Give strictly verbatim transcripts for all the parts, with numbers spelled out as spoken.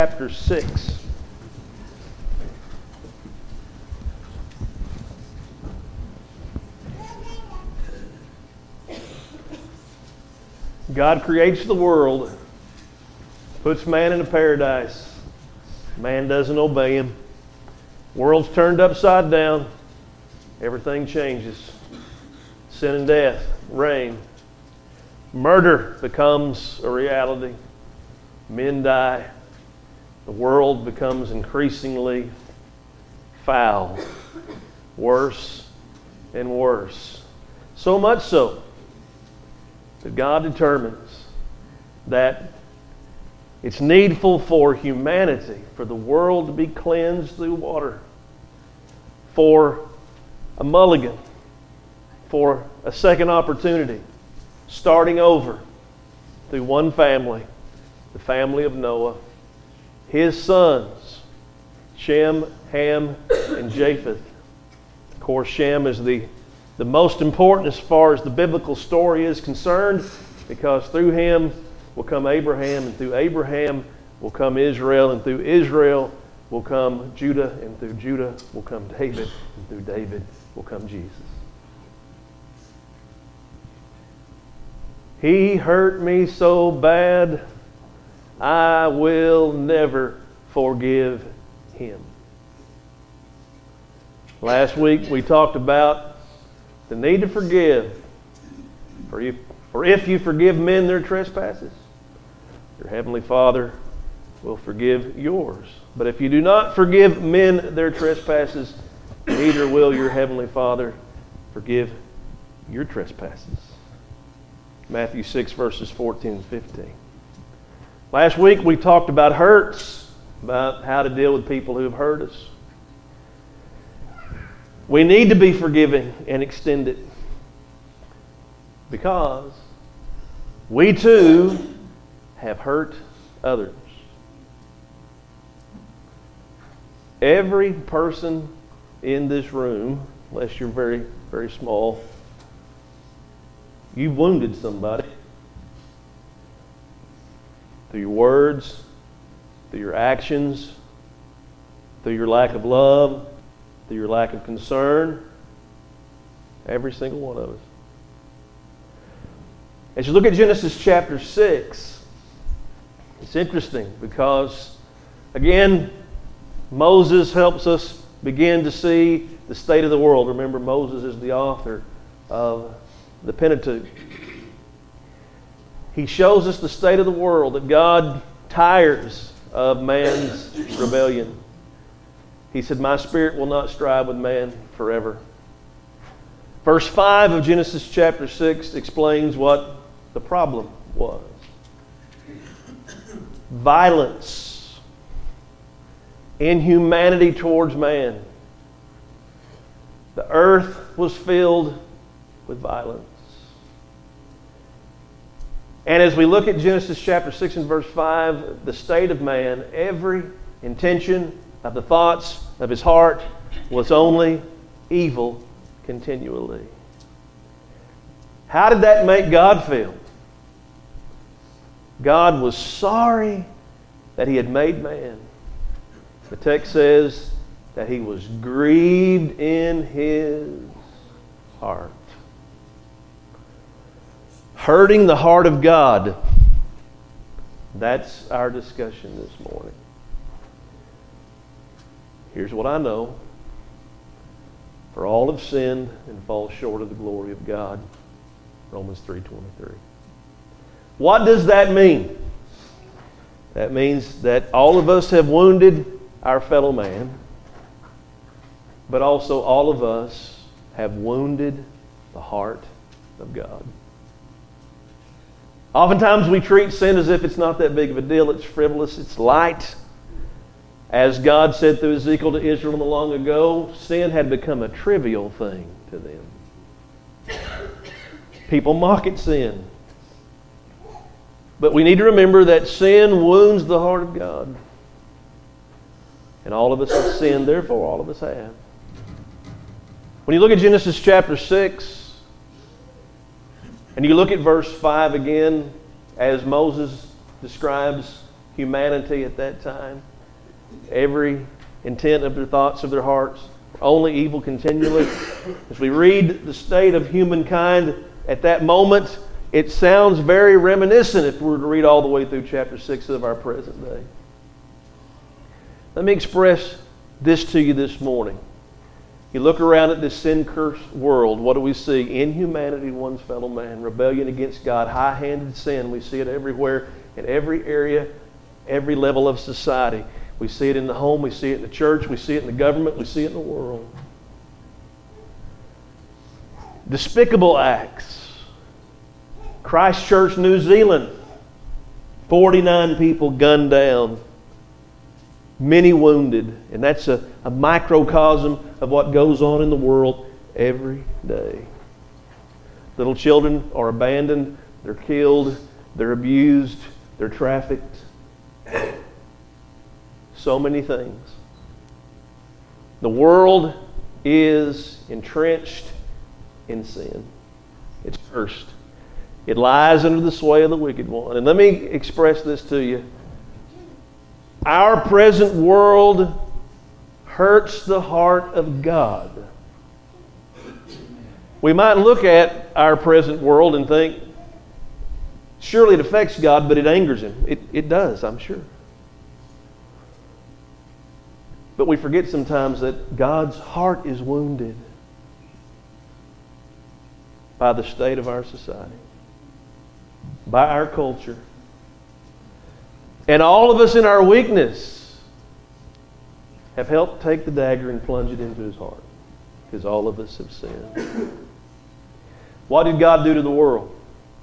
chapter six. God creates the world, puts man in a paradise. Man doesn't obey him. World's turned upside down. Everything changes. Sin and death reign. Murder becomes a reality. Men die. The world becomes increasingly foul. Worse and worse. So much so that God determines that it's needful for humanity, for the world to be cleansed through water, for a mulligan, for a second opportunity, starting over through one family, the family of Noah, his sons, Shem, Ham, and Japheth. Of course, Shem is the, the most important as far as the biblical story is concerned, because through him will come Abraham, and through Abraham will come Israel, and through Israel will come Judah, and through Judah will come David, and through David will come Jesus. He hurt me so bad, I will never forgive him. Last week we talked about the need to forgive. For if, for if you forgive men their trespasses, your heavenly Father will forgive yours. But if you do not forgive men their trespasses, neither will your heavenly Father forgive your trespasses. Matthew six, verses fourteen and fifteen. Last week we talked about hurts, about how to deal with people who have hurt us. We need to be forgiving and extended, because we too have hurt others. Every person in this room, unless you're very, very small, you've wounded somebody through your words, through your actions, through your lack of love, through your lack of concern. Every single one of us. As you look at Genesis chapter six, it's interesting because, again, Moses helps us begin to see the state of the world. Remember, Moses is the author of the Pentateuch. He shows us the state of the world, that God tires of man's rebellion. He said, "My spirit will not strive with man forever." Verse five of Genesis chapter six explains what the problem was. Violence, inhumanity towards man. The earth was filled with violence. And as we look at Genesis chapter six and verse five, the state of man, every intention of the thoughts of his heart was only evil continually. How did that make God feel? God was sorry that he had made man. The text says that he was grieved in his heart. Hurting the heart of God. That's our discussion this morning. Here's what I know. For all have sinned and fall short of the glory of God. Romans three twenty-three. What does that mean? That means that all of us have wounded our fellow man, but also all of us have wounded the heart of God. Oftentimes we treat sin as if it's not that big of a deal. It's frivolous. It's light. As God said through Ezekiel to Israel long ago, sin had become a trivial thing to them. People mock at sin. But we need to remember that sin wounds the heart of God. And all of us have sinned, therefore all of us have. When you look at Genesis chapter six, and you look at verse five again, as Moses describes humanity at that time. Every intent of their thoughts of their hearts were only evil continually. As we read the state of humankind at that moment, it sounds very reminiscent if we were to read all the way through chapter six of our present day. Let me express this to you this morning. You look around at this sin-cursed world, what do we see? Inhumanity, one's fellow man, rebellion against God, high-handed sin. We see it everywhere, in every area, every level of society. We see it in the home, we see it in the church, we see it in the government, we see it in the world. Despicable acts. Christchurch, New Zealand, forty-nine people gunned down, many wounded, and that's a, a microcosm of what goes on in the world every day. Little children are abandoned, they're killed, they're abused, they're trafficked. So many things. The world is entrenched in sin. It's cursed. It lies under the sway of the wicked one. And let me express this to you. Our present world hurts the heart of God. We might look at our present world and think, surely it affects God, but it angers Him. It, it does, I'm sure. But we forget sometimes that God's heart is wounded by the state of our society, by our culture. And all of us in our weakness have helped take the dagger and plunge it into His heart, because all of us have sinned. What did God do to the world?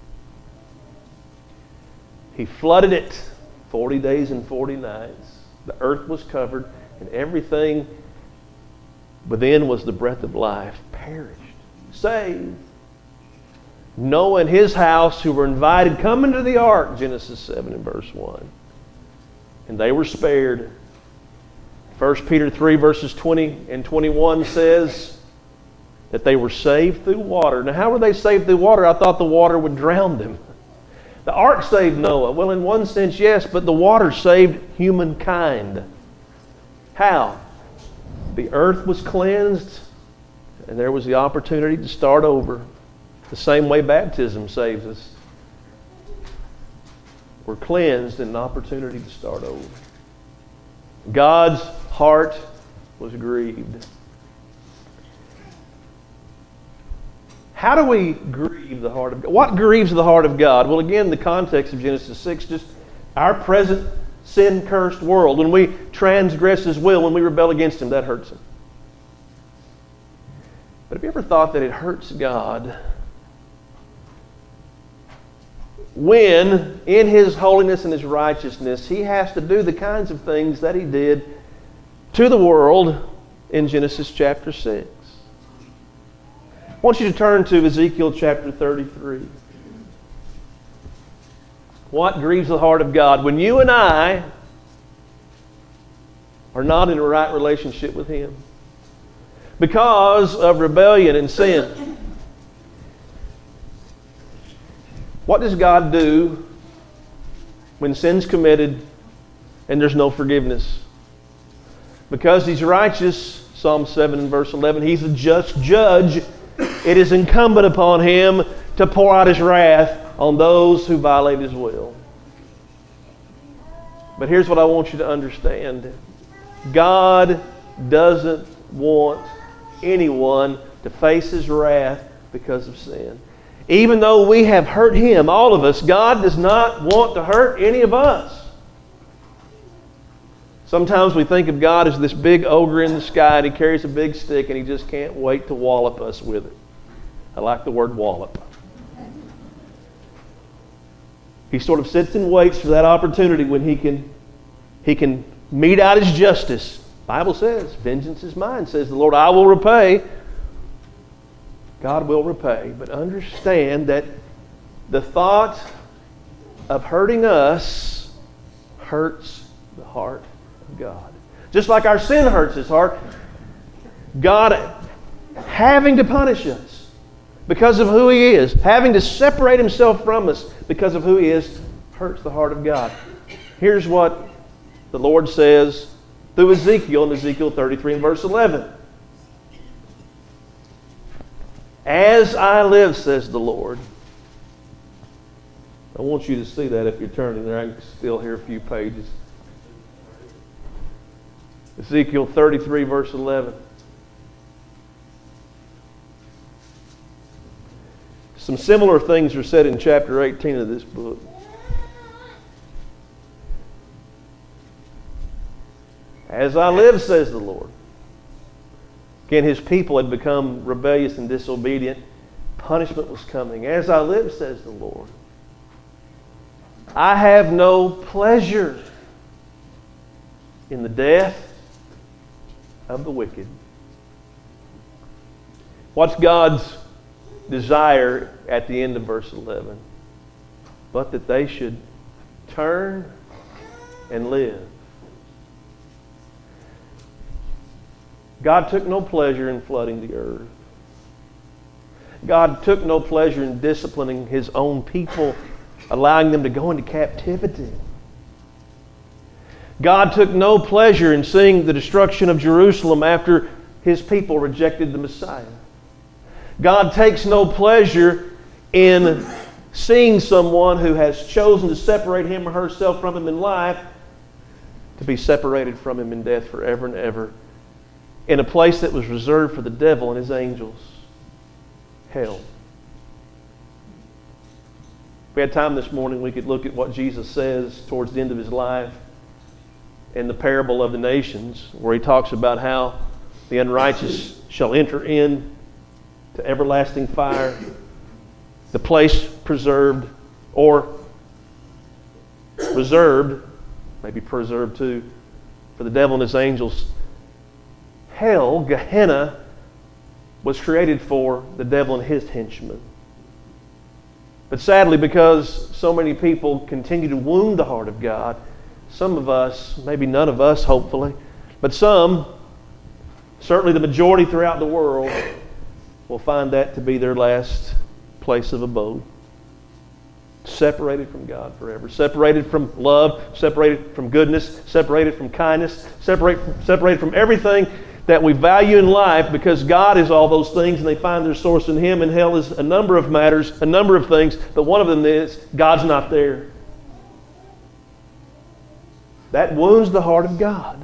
He flooded it forty days and forty nights. The earth was covered, and everything within was the breath of life perished, save Noah and his house, who were invited, come into the ark, Genesis seven and verse one. And they were spared. First Peter three verses twenty and twenty-one says that they were saved through water. Now, how were they saved through water? I thought the water would drown them. The ark saved Noah. Well, in one sense, yes, but the water saved humankind. How? The earth was cleansed, and there was the opportunity to start over. The same way baptism saves us. We're cleansed and an opportunity to start over. God's heart was grieved. How do we grieve the heart of God? What grieves the heart of God? Well, again, the context of Genesis six, just our present sin-cursed world. When we transgress His will, when we rebel against Him, that hurts Him. But have you ever thought that it hurts God when, in His holiness and His righteousness, He has to do the kinds of things that He did to the world in Genesis chapter six? I want you to turn to Ezekiel chapter thirty-three. What grieves the heart of God? When you and I are not in a right relationship with Him because of rebellion and sin. What does God do when sin's committed and there's no forgiveness? Because He's righteous, Psalm seven and verse eleven, He's a just judge. It is incumbent upon Him to pour out His wrath on those who violate His will. But here's what I want you to understand. God doesn't want anyone to face His wrath because of sin. Even though we have hurt Him, all of us, God does not want to hurt any of us. Sometimes we think of God as this big ogre in the sky, and He carries a big stick and He just can't wait to wallop us with it. I like the word wallop. He sort of sits and waits for that opportunity when He can, he can mete out His justice. The Bible says, vengeance is mine, says the Lord. I will repay. God will repay. But understand that the thought of hurting us hurts the heart of God. Just like our sin hurts His heart, God having to punish us because of who He is, having to separate Himself from us because of who He is, hurts the heart of God. here's what the Lord says through Ezekiel in Ezekiel thirty-three and verse eleven. As I live, says the Lord. I want you to see that if you're turning there. I can still hear a few pages. Ezekiel thirty-three, verse eleven. Some similar things are said in chapter eighteen of this book. As I live, says the Lord. Again, his people had become rebellious and disobedient. Punishment was coming. As I live, says the Lord. I have no pleasure in the death of the wicked. What's God's desire at the end of verse eleven? But that they should turn and live. God took no pleasure in flooding the earth. God took no pleasure in disciplining his own people, allowing them to go into captivity. God took no pleasure in seeing the destruction of Jerusalem after his people rejected the Messiah. God takes no pleasure in seeing someone who has chosen to separate him or herself from him in life to be separated from him in death forever and ever, in a place that was reserved for the devil and his angels, hell. If we had time this morning, we could look at what Jesus says towards the end of his life in the parable of the nations, where he talks about how the unrighteous shall enter in to everlasting fire, the place preserved or reserved, maybe preserved too, for the devil and his angels. Hell, Gehenna, was created for the devil and his henchmen. But sadly, because so many people continue to wound the heart of God, some of us, maybe none of us, hopefully, but some, certainly the majority throughout the world, will find that to be their last place of abode. Separated from God forever. Separated from love, separated from goodness, separated from kindness, separate, separated from everything that we value in life, because God is all those things and they find their source in him, and hell is a number of matters, a number of things, but one of them is God's not there. That wounds the heart of God.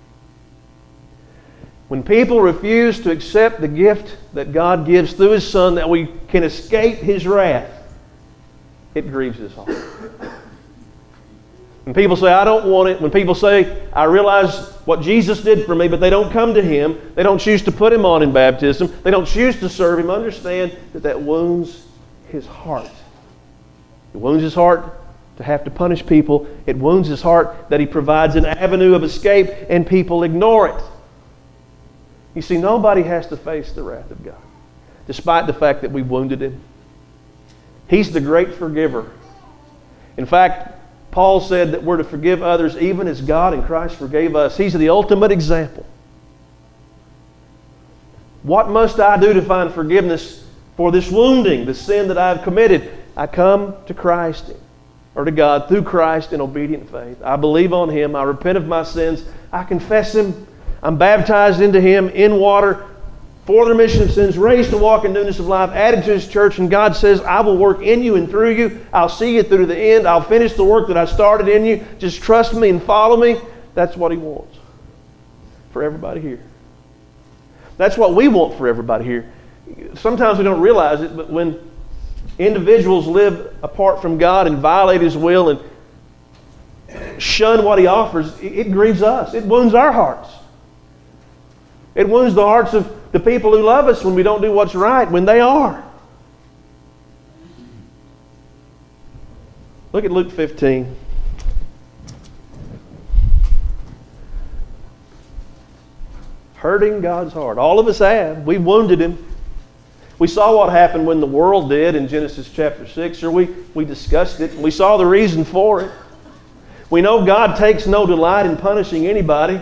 When people refuse to accept the gift that God gives through his Son, that we can escape his wrath, it grieves his heart. When people say, I don't want it, when people say, I realize what Jesus did for me, but they don't come to him, they don't choose to put him on in baptism, they don't choose to serve him, understand that that wounds his heart. It wounds his heart to have to punish people. It wounds his heart that he provides an avenue of escape and people ignore it. You see, nobody has to face the wrath of God, despite the fact that we wounded him. He's the great forgiver. In fact, Paul said that we're to forgive others even as God in Christ forgave us. He's the ultimate example. What must I do to find forgiveness for this wounding, the sin that I've committed? I come to Christ, or to God, through Christ in obedient faith. I believe on him. I repent of my sins. I confess him. I'm baptized into him in water for the remission of sins, raised to walk in newness of life, added to his church, and God says, I will work in you and through you. I'll see you through the end. I'll finish the work that I started in you. Just trust me and follow me. That's what he wants for everybody here. That's what we want for everybody here. Sometimes we don't realize it, but when individuals live apart from God and violate his will and shun what he offers, it grieves us. It wounds our hearts. It wounds the hearts of the people who love us when we don't do what's right, when they are. Look at Luke fifteen. Hurting God's heart. All of us have. We wounded him. We saw what happened when the world did in Genesis chapter six, or we, we discussed it. We saw the reason for it. We know God takes no delight in punishing anybody.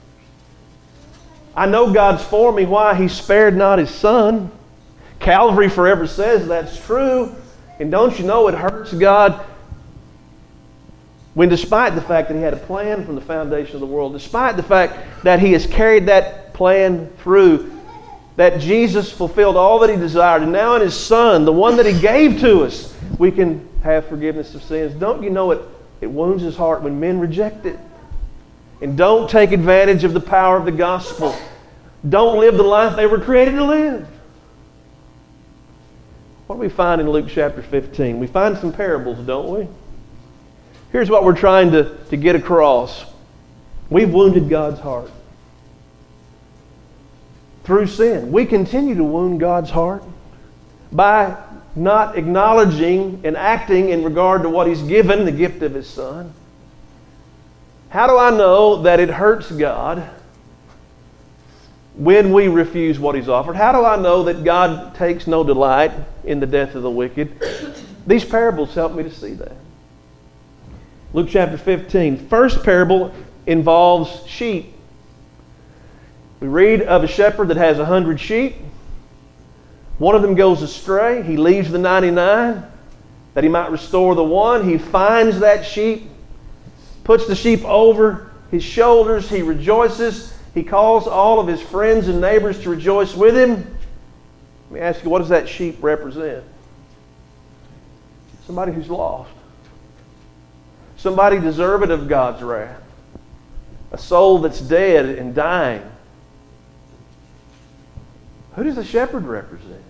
I know God's for me. Why? He spared not his Son. Calvary forever says that's true. And don't you know it hurts God When despite the fact that He had a plan from the foundation of the world, despite the fact that He has carried that plan through, that Jesus fulfilled all that He desired, and now in His Son, the one that He gave to us, we can have forgiveness of sins. Don't you know it, it wounds His heart when men reject it? And don't take advantage of the power of the gospel. Don't live the life they were created to live. What do we find in Luke chapter fifteen? We find some parables, don't we? Here's what we're trying to, to get across. We've wounded God's heart through sin. We continue to wound God's heart by not acknowledging and acting in regard to what He's given, the gift of His Son. How do I know that it hurts God when we refuse what He's offered? How do I know that God takes no delight in the death of the wicked? These parables help me to see that. Luke chapter fifteen. First parable involves sheep. We read of a shepherd that has a hundred sheep. One of them goes astray. He leaves the ninety-nine that he might restore the one. He finds that sheep, puts the sheep over his shoulders. He rejoices. He calls all of his friends and neighbors to rejoice with him. Let me ask you, what does that sheep represent? Somebody who's lost. Somebody deserving of God's wrath. A soul that's dead and dying. Who does the shepherd represent?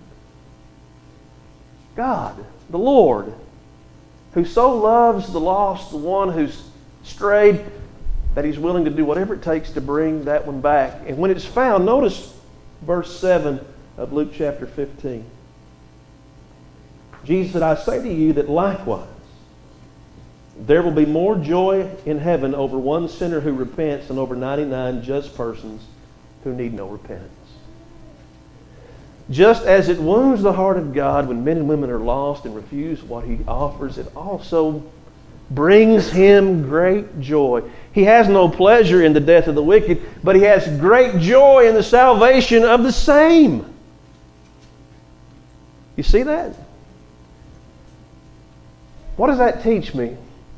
God, the Lord, who so loves the lost, the one who's strayed, that He's willing to do whatever it takes to bring that one back. And when it's found, notice verse seven of Luke chapter fifteen. Jesus said, I say to you that likewise there will be more joy in heaven over one sinner who repents than over ninety-nine just persons who need no repentance. Just as it wounds the heart of God when men and women are lost and refuse what He offers, it also brings Him great joy. He has no pleasure in the death of the wicked, but He has great joy in the salvation of the same. You see that? What does that teach me?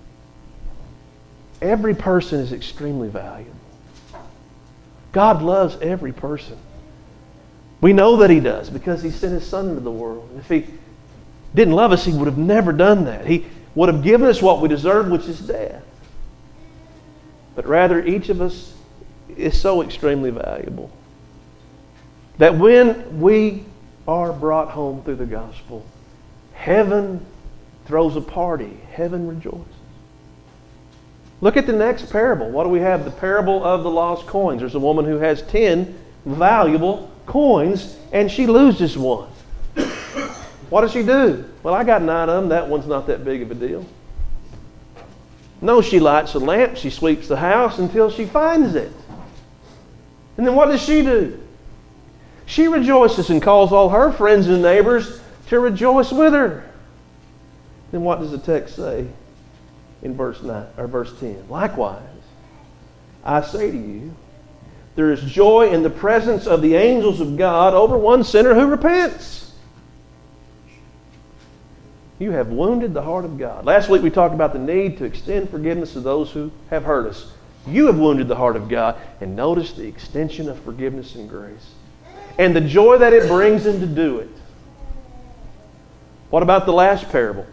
Every person is extremely valuable. God loves every person. We know that He does because He sent His Son into the world. If He didn't love us, He would have never done that. He would have given us what we deserve, which is death. But rather, each of us is so extremely valuable that when we are brought home through the gospel, heaven throws a party. Heaven rejoices. Look at the next parable. What do we have? The parable of the lost coins. There's a woman who has ten valuable coins, and she loses one. What does she do? Well, I got nine of them. That one's not that big of a deal. No, she lights a lamp. She sweeps the house until she finds it. And then what does she do? She rejoices and calls all her friends and neighbors to rejoice with her. Then what does the text say in verse nine or verse ten? Likewise, I say to you, there is joy in the presence of the angels of God over one sinner who repents. You have wounded the heart of God. Last week we talked about the need to extend forgiveness to those who have hurt us. You have wounded the heart of God. And notice the extension of forgiveness and grace. And the joy that it brings him to do it. What about the last parable?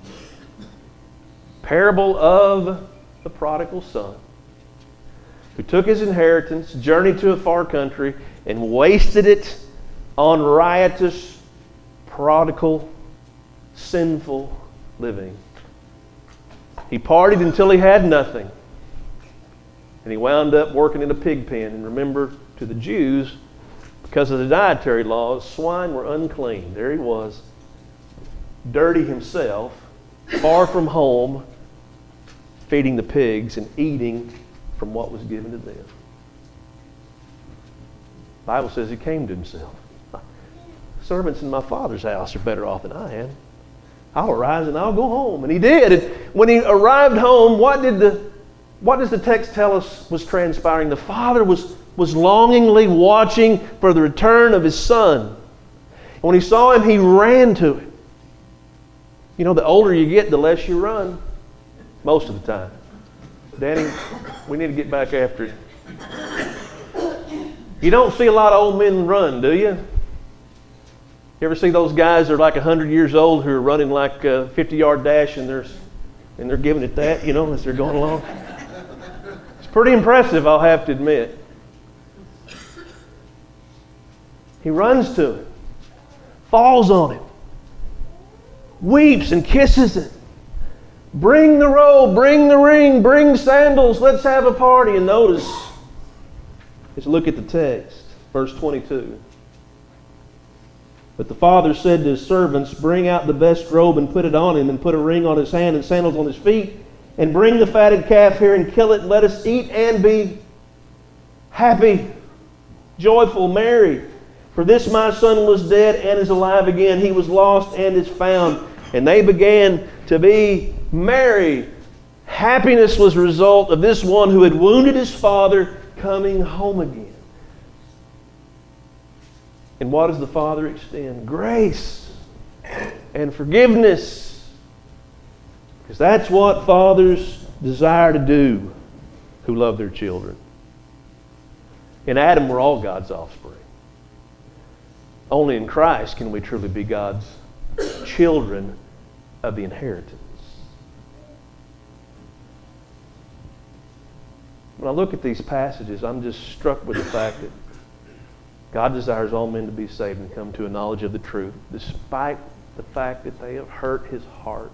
Parable of the prodigal son, who took his inheritance, journeyed to a far country, and wasted it on riotous, prodigal, sinful living. He partied until he had nothing. And he wound up working in a pig pen. And remember, to the Jews, because of the dietary laws, swine were unclean. There he was, dirty himself, far from home, feeding the pigs and eating from what was given to them. The Bible says he came to himself. Servants in my Father's house are better off than I am. I'll arise and I'll go home. And he did. And when he arrived home, what did the what does the text tell us was transpiring? The father was, was longingly watching for the return of his son. And when he saw him, he ran to him. You know, the older you get, the less you run. Most of the time. Danny, we need to get back after it. You don't see a lot of old men run, do you? You ever see those guys that are like one hundred years old who are running like a fifty-yard dash and they're, and they're giving it that, you know, as they're going along? It's pretty impressive, I'll have to admit. He runs to it, falls on it, weeps and kisses it. Bring the robe, bring the ring, bring sandals, let's have a party. And notice, let's look at the text, verse twenty-two. But the father said to his servants, bring out the best robe and put it on him, and put a ring on his hand and sandals on his feet, and bring the fatted calf here and kill it, and let us eat and be happy, joyful, merry. For this my son was dead and is alive again. He was lost and is found. And they began to be merry. Happiness was a result of this one who had wounded his father coming home again. And what does the Father extend? Grace and forgiveness. Because that's what fathers desire to do who love their children. In Adam, we're all God's offspring. Only in Christ can we truly be God's children of the inheritance. When I look at these passages, I'm just struck with the fact that God desires all men to be saved and come to a knowledge of the truth, despite the fact that they have hurt His heart.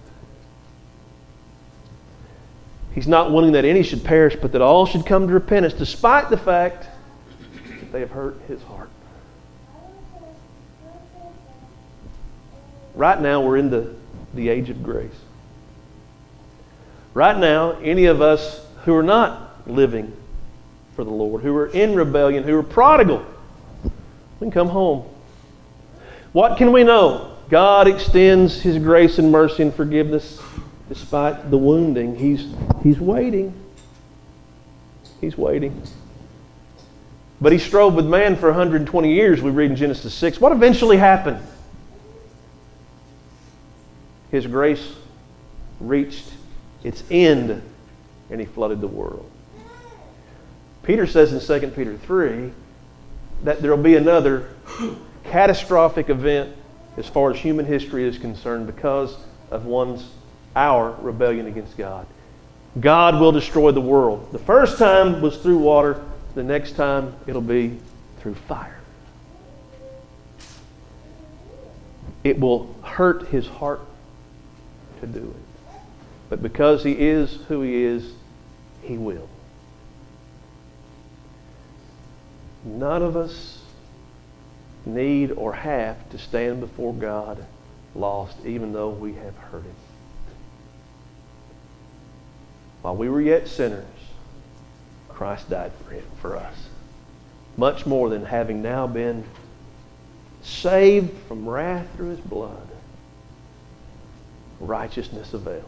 He's not wanting that any should perish, but that all should come to repentance, despite the fact that they have hurt His heart. Right now, we're in the, the age of grace. Right now, any of us who are not living for the Lord, who are in rebellion, who are prodigal, we can come home. What can we know? God extends His grace and mercy and forgiveness despite the wounding. He's, he's waiting. He's waiting. But He strove with man for one hundred twenty years, we read in Genesis six. What eventually happened? His grace reached its end and He flooded the world. Peter says in Second Peter three that there will be another catastrophic event as far as human history is concerned because of one's, our rebellion against God. God will destroy the world. The first time was through water. The next time it'll be through fire. It will hurt His heart to do it. But because He is who He is, He will. None of us need or have to stand before God lost, even though we have hurt Him. While we were yet sinners, Christ died for him, for us. Much more than having now been saved from wrath through His blood, righteousness avails.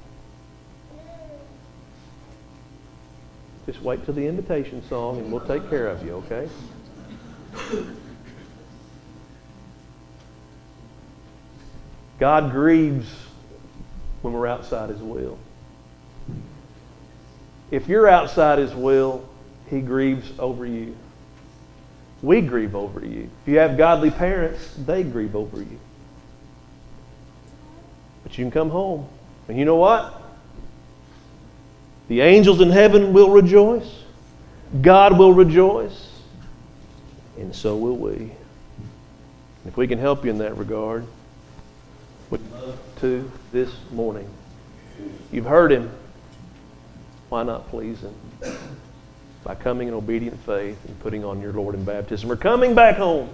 Just wait till the invitation song and we'll take care of you, okay? God grieves when we're outside His will. If you're outside His will, He grieves over you. We grieve over you. If you have godly parents, they grieve over you. But you can come home. And you know what? The angels in heaven will rejoice. God will rejoice. And so will we. If we can help you in that regard, we'd love to this morning. You've heard Him. Why not please Him? By coming in obedient faith and putting on your Lord in baptism. We're coming back home.